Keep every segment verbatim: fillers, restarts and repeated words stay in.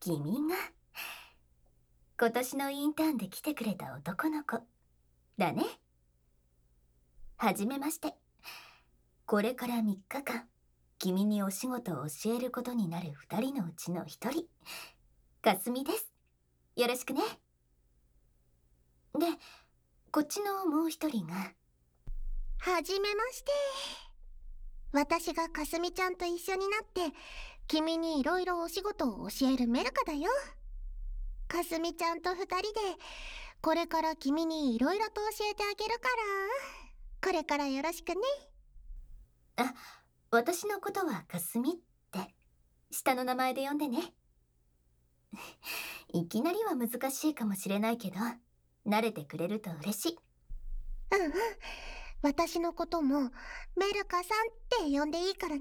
君が今年のインターンで来てくれた男の子だね。はじめまして。これからみっかかん君にお仕事を教えることになるふたりのうちのひとり、かすみです。よろしくね。で、こっちのもうひとりが。 はじめまして。私がかすみちゃんと一緒になって君にいろいろお仕事を教えるメルカだよ。かすみちゃんとふたりでこれから君にいろいろと教えてあげるから、これからよろしくね。 あ、私のことはかすみって下の名前で呼んでね。いきなりは難しいかもしれないけど、慣れてくれると嬉しい。 うんうん、私のこともメルカさんって呼んでいいからね。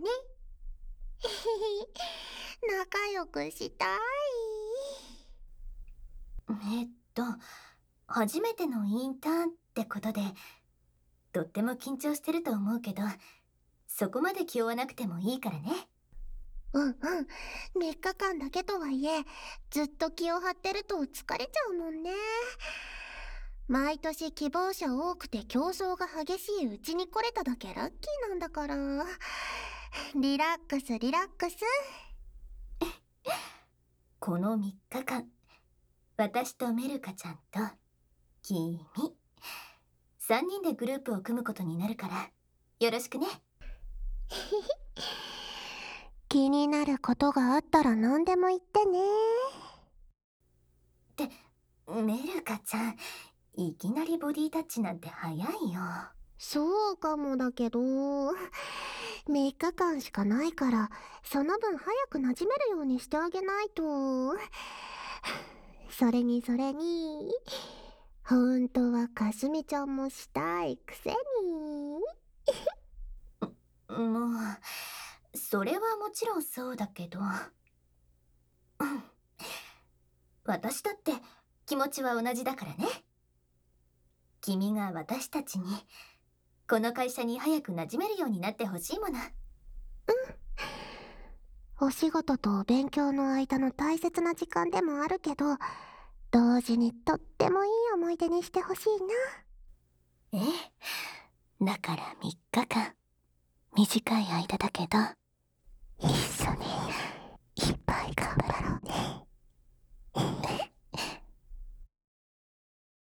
仲良くしたい。 えっと初めてのインターンってことでとっても緊張してると思うけど、そこまで気負わなくてもいいからね。 うんうん、みっかかんだけとはいえずっと気を張ってると疲れちゃうもんね。毎年希望者多くて競争が激しいうちに来れただけラッキーなんだから。リラックスリラックス。 このみっかかん私とメルカちゃんと君さんにんでグループを組むことになるからよろしくね。 気になることがあったら何でも言ってね。 ってメルカちゃん、いきなりボディタッチなんて早いよ。 そうかもだけど、みっかかんしかないからその分早く馴染めるようにしてあげないと。それにそれに本当はかすみちゃんもしたいくせに。 もうそれはもちろんそうだけど、私だって気持ちは同じだからね。君が私たちにこの会社に早く馴染めるようになってほしいもの。 うん、お仕事と勉強の間の大切な時間でもあるけど、同時にとってもいい思い出にしてほしいな。 ええ、だからみっかかん短い間だけど一緒にいっぱい頑張ろう。